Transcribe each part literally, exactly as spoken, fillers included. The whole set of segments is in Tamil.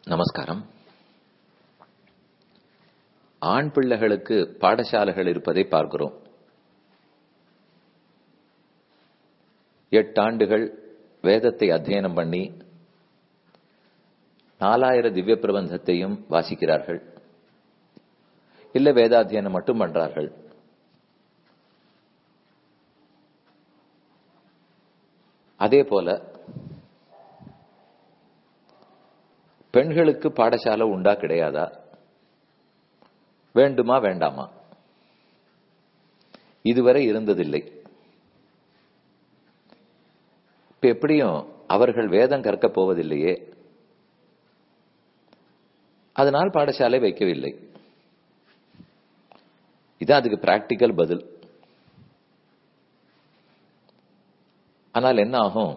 நமஸ்காரம். ஆண் பிள்ளைகளுக்கு பாடசாலைகள் இருப்பதை பார்க்கிறோம். எட்டாண்டுகள் வேதத்தை அத்தியனம் பண்ணி நாலாயிரம் திவ்ய பிரபந்தத்தையும் வாசிக்கிறார்கள். இல்ல வேதாத்தியனம் மட்டும் பண்றார்கள். அதே போல பெண்களுக்கு பாடசாலை உண்டா கிடையாதா, வேண்டுமா வேண்டாமா? இதுவரை இருந்ததில்லை. இப்ப எப்படியும் அவர்கள் வேதம் கற்கப் போவதில்லையே, அதனால் பாடசாலை வைக்கவில்லை. இதான் அதுக்கு பிராக்டிக்கல் பதில். ஆனால் என்ன ஆகும்,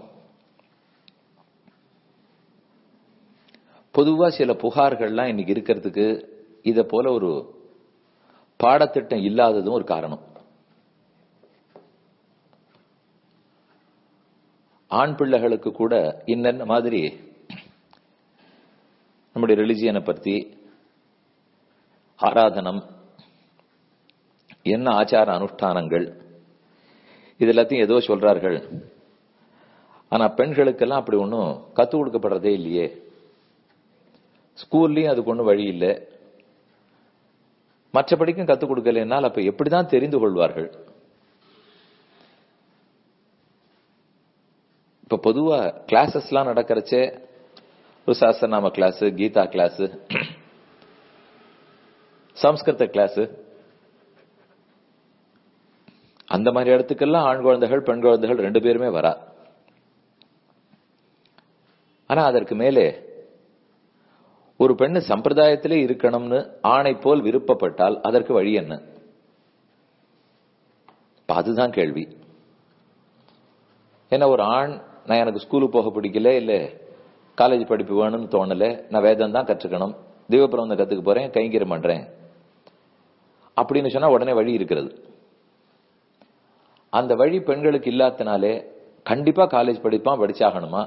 பொதுவா சில புகார்கள்லாம் இன்னைக்கு இருக்கிறதுக்கு இத போல ஒரு பாடத்திட்டம் இல்லாததும் ஒரு காரணம். ஆண் பிள்ளைகளுக்கு கூட இன்னென்ன மாதிரி நம்முடைய ரிலிஜியனை பத்தி, ஆராதனம், என்ன ஆச்சார அனுஷ்டானங்கள், இது எல்லாத்தையும் ஏதோ சொல்றார்கள். ஆனா பெண்களுக்கெல்லாம் அப்படி ஒன்றும் கத்துக் கொடுக்கப்படுறதே இல்லையே. ஸ்கூல்லையும் அதுக்கு ஒன்றும் வழி இல்லை. மற்றபடிக்கும் கத்துக் கொடுக்கலைன்னால் அப்ப எப்படிதான் தெரிந்து கொள்வார்கள்? இப்ப பொதுவா கிளாஸஸ் எல்லாம் நடக்கிறச்சே ஒரு சாஸ்திரநாம கிளாஸ், கீதா கிளாஸ், சம்ஸ்கிருத கிளாஸ், அந்த மாதிரி இடத்துக்கெல்லாம் ஆண் குழந்தைகள் பெண் குழந்தைகள் ரெண்டு பேருமே வரா. ஆனா அதற்கு மேலே ஒரு பெண்ணு சம்பிரதாயத்திலே இருக்கணும்னு ஆணை போல் விருப்பப்பட்டால் அதற்கு வழி என்ன? அதுதான் கேள்வி. ஏன்னா ஒரு ஆண், நான் எனக்கு ஸ்கூலுக்கு போக பிடிக்கல, இல்ல காலேஜ் படிப்பு வேணும்னு தோணல, நான் வேதம் தான் கற்றுக்கணும், தெய்வப்பிரபந்தம் கத்துக்க போறேன், கைங்கரியம் பண்றேன் அப்படின்னு சொன்னா உடனே வழி இருக்கிறது. அந்த வழி பெண்களுக்கு இல்லாதனாலே கண்டிப்பா காலேஜ் படிப்பான், படிச்சாகணுமா?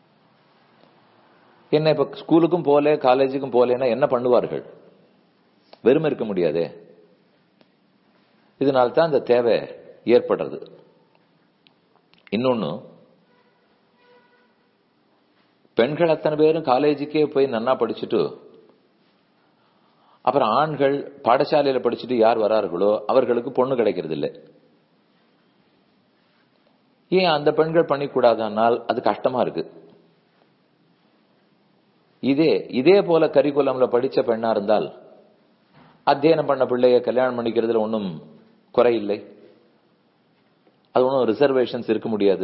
என்ன இப்ப ஸ்கூலுக்கும் போல காலேஜுக்கும் போலேன்னா என்ன பண்ணுவார்கள்? வெறுமை இருக்க முடியாதே. இதனால்தான் அந்த தேவை ஏற்படுறது. இன்னொன்னு, பெண்கள் அத்தனை பேரும் காலேஜுக்கே போய் நன்னா படிச்சுட்டு அப்புறம் ஆண்கள் பாடசாலையில படிச்சுட்டு யார் வரார்களோ அவர்களுக்கு பொண்ணு கிடைக்கிறது இல்லை. ஏன் அந்த பெண்கள் பண்ணிக்கூடாதனால் அது கஷ்டமா இருக்கு. இதே இதே போல கரிக்குலம்ல படிச்ச பெண்ணா இருந்தால் அத்தியனம் பண்ண பிள்ளைய கல்யாணம் பண்ணிக்கிறதுல ஒன்றும் குறையில்லை. அது ஒன்றும் ரிசர்வேஷன்ஸ் இருக்க முடியாது.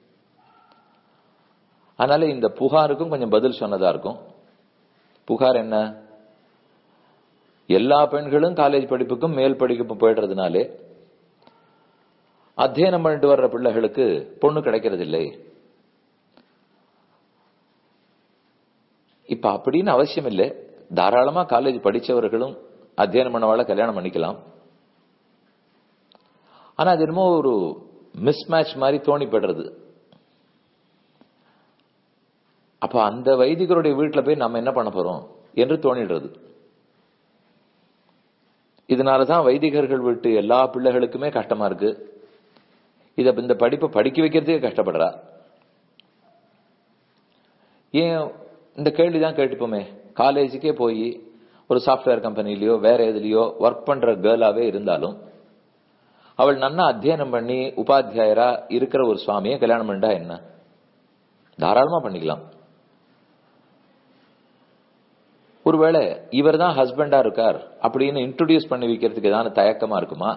அதனால இந்த புகாருக்கும் கொஞ்சம் பதில் சொன்னதா இருக்கும். புகார் என்ன? எல்லா பெண்களும் காலேஜ் படிப்புக்கும் மேல் படிப்பு போயிடுறதுனாலே அத்தியனம் பண்ணிட்டு வர்ற பிள்ளைகளுக்கு பொண்ணு கிடைக்கிறது இல்லை. இப்ப அப்படின்னு அவசியம் இல்லை. தாராளமா காலேஜ் படிச்சவர்களும் அத்தியனம் பண்ணவாள கல்யாணம் பண்ணிக்கலாம். ஆனா அது என்னமோ ஒரு மிஸ்மேட்ச் மாதிரி தோணிப்படுறது. அப்ப அந்த வைதிகருடைய வீட்டுல போய் நம்ம என்ன பண்ண போறோம் என்று தோணிடுறது. இதனாலதான் வைதிகர்கள் வீட்டு எல்லா பிள்ளைகளுக்குமே கஷ்டமா இருக்கு. இத இந்த படிப்பை படிக்க வைக்கிறதுக்கே கஷ்டப்படுறா. ஏன் இந்த கேள்விதான் கேட்டுப்போமே. காலேஜுக்கே போய் ஒரு சாப்ட்வேர் கம்பெனிலயோ வேற எதுலயோ ஒர்க் பண்ற கேர்ளாவே இருந்தாலும் அவள் நன்னா அத்தியனம் பண்ணி உபாத்தியாயரா இருக்கிற ஒரு சுவாமியை கல்யாணம் பண்ணிட்டா என்ன? தாராளமா பண்ணிக்கலாம். ஒருவேளை இவர் தான் ஹஸ்பண்டா இருக்கார் அப்படின்னு இன்ட்ரோடியூஸ் பண்ணி வைக்கிறதுக்கு ஏதாவது தயக்கமா இருக்குமா?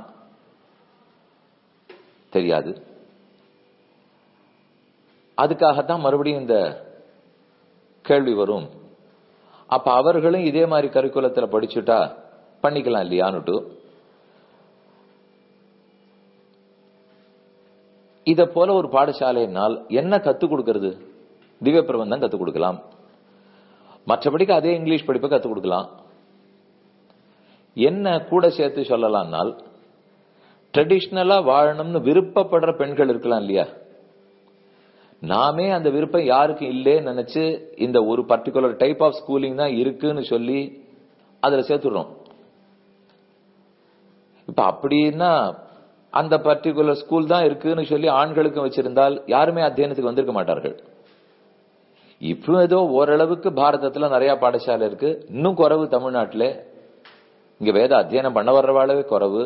தெரியாது. அதுக்காகத்தான் மறுபடியும் இந்த கேள்வி வரும். அப்ப அவர்களும் இதே மாதிரி கரிக்குலத்துல படிச்சுட்டா பண்ணிக்கலாம் இல்லையான்னுட்டு இத போல ஒரு பாடசாலையினால் என்ன கத்துக் கொடுக்கிறது? திவ்ய பிரபந்தம் கத்துக் கொடுக்கலாம். மற்றபடிக்கு அதே இங்கிலீஷ் படிப்பை கத்துக் கொடுக்கலாம். என்ன கூட சேர்த்து சொல்லலாம்னால், ட்ரெடிஷனலா வாழணும்னு விருப்பப்படுற பெண்கள் இருக்கலாம் இல்லையா? நாமே அந்த விருப்பம் யாருக்கும் இல்லேன்னு நினைச்சு இந்த ஒரு பர்டிகுலர் டைப் ஆஃப் ஸ்கூலிங் தான் இருக்குன்னு சொல்லி அதுல சேர்த்துடுறோம். இப்ப அப்படின்னா அந்த பர்டிகுலர் ஸ்கூல் தான் இருக்குன்னு சொல்லி ஆண்களுக்கும் வச்சிருந்தால் யாருமே அத்தியனத்துக்கு வந்திருக்க மாட்டார்கள். இப்போ ஏதோ ஓரளவுக்கு பாரதத்துல நிறைய பாடசாலை இருக்கு, இன்னும் குறைவு தமிழ்நாட்டில். இங்க வேத அத்தியனம் பண்ண வர்றவாளவே குறைவு.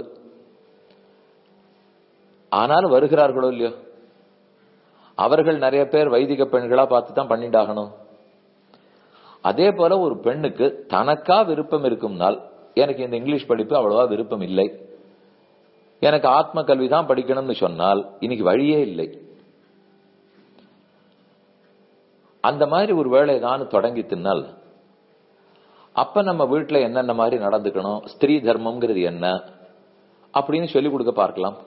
ஆனாலும் வருகிறார்களோ இல்லையோ, அவர்கள் நிறைய பேர் வைதிக பெண்களா பார்த்து தான் பண்ணிட்டாகணும். அதே போல ஒரு பெண்ணுக்கு தனக்கா விருப்பம் இருக்கும்னால், எனக்கு இந்த இங்கிலீஷ் படிப்பு அவ்வளவா விருப்பம் இல்லை, எனக்கு ஆத்ம கல்வி தான் படிக்கணும்னு சொன்னால் இன்னைக்கு வழியே இல்லை. அந்த மாதிரி ஒரு வேலை தான் தொடங்கி தின்னால், அப்ப நம்ம வீட்டுல என்னென்ன மாதிரி நடந்துக்கணும், ஸ்திரீ தர்மம்ங்கிறது என்ன அப்படின்னு சொல்லி கொடுக்க பார்க்கலாம்.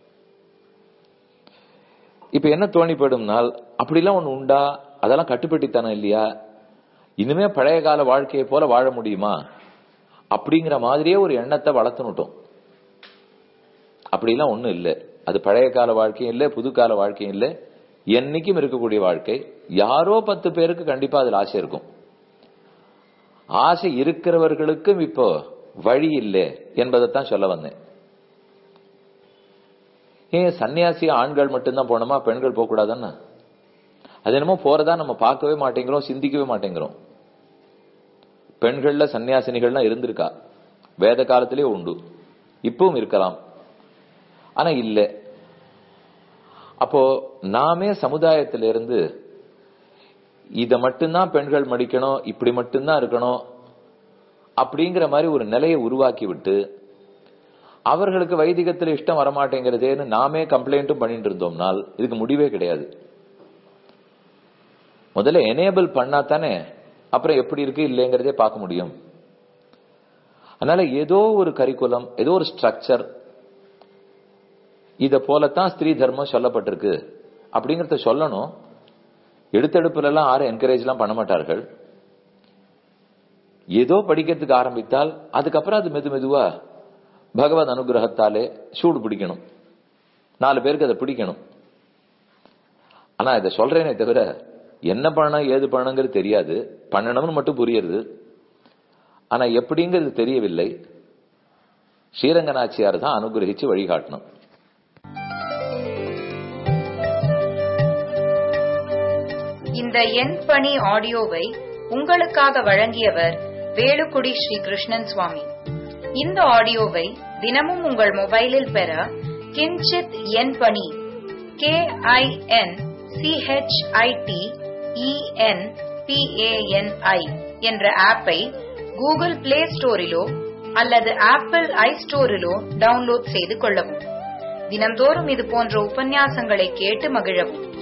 இப்ப என்ன தோணி போயிடும்னால், அப்படிலாம் ஒண்ணு உண்டா, அதெல்லாம் கட்டுப்பட்டித்தானே இல்லையா, இனிமே பழைய கால வாழ்க்கையை போல வாழ முடியுமா அப்படிங்கிற மாதிரியே ஒரு எண்ணத்தை வளர்த்துனுட்டோம். அப்படிலாம் ஒண்ணும் இல்லை. அது பழைய கால வாழ்க்கையும் இல்லை, புது கால வாழ்க்கையும் இல்லை, என்னைக்கும் இருக்கக்கூடிய வாழ்க்கை. யாரோ பத்து பேருக்கு கண்டிப்பா அதுல ஆசை இருக்கும். ஆசை இருக்கிறவர்களுக்கும் இப்போ வழி இல்லை என்பதைத்தான் சொல்ல வந்தேன். ஏன் சன்னியாசி ஆண்கள் மட்டும்தான் போனோமா, பெண்கள் போக கூடாதுன்னா? அது என்னமோ போறதா நம்ம பார்க்கவே மாட்டேங்கிறோம், சிந்திக்கவே மாட்டேங்கிறோம். பெண்கள்ல சன்னியாசினிகள்லாம் இருந்திருக்கா, வேத காலத்திலே உண்டு, இப்பவும் இருக்கலாம். ஆனா இல்ல. அப்போ நாமே சமுதாயத்திலிருந்து இத மட்டும்தான் பெண்கள் மடிக்கணும், இப்படி மட்டும்தான் இருக்கணும் அப்படிங்கிற மாதிரி ஒரு நிலையை உருவாக்கி விட்டு, அவர்களுக்கு வைதிகத்தில் இஷ்டம் வரமாட்டேங்கிறதேன்னு நாமே கம்ப்ளைண்ட்டும் பண்ணிட்டு இருந்தோம்னால் இதுக்கு முடிவே கிடையாது. முதல்ல எனேபிள் பண்ணா தானே அப்புறம் எப்படி இருக்கு இல்லைங்கிறதே பார்க்க முடியும். அதனால ஏதோ ஒரு கரிக்குலம், ஏதோ ஒரு ஸ்ட்ரக்சர், இத போலத்தான் ஸ்திரீ தர்மம் சொல்லப்பட்டிருக்கு அப்படிங்கறத சொல்லணும். எடுத்தெடுப்புல எல்லாம் யாரும் என்கரேஜ் எல்லாம் பண்ண மாட்டார்கள். ஏதோ படிக்கிறதுக்கு ஆரம்பித்தால் அதுக்கப்புறம் அது மெது மெதுவா பகவத் அனுகிரகத்தாலே சூடு பிடிக்கணும், நாலு பேருக்கு அதை பிடிக்கணும். ஆனா இதை சொல்றேனே தவிர என்ன பண்ணணும் ஏது பண்ணணுங்கிறது தெரியாது, பண்ணணும்னு மட்டும் புரியுது. ஆனா எப்படிங்கிறது தெரியவில்லை. ஸ்ரீரங்கநாச்சியார் தான் அனுகிரகிச்சு வழிகாட்டணும். இந்த என் பணி ஆடியோவை உங்களுக்காக வழங்கியவர் வேலுக்குடி ஸ்ரீ கிருஷ்ணன் சுவாமி. இந்த ஆடியோவை தினமும் உங்கள் மொபைலில் பெற கிஞ்சித் என் பணி K I N C H I T E N P A N I என்ற ஆப்பை கூகுள் பிளே ஸ்டோரிலோ அல்லது ஆப்பிள் ஐ ஸ்டோரிலோ டவுன்லோட் செய்து கொள்ளவும். தினம்தோறும் இது போன்ற உபன்யாசங்களை கேட்டு மகிழவும்.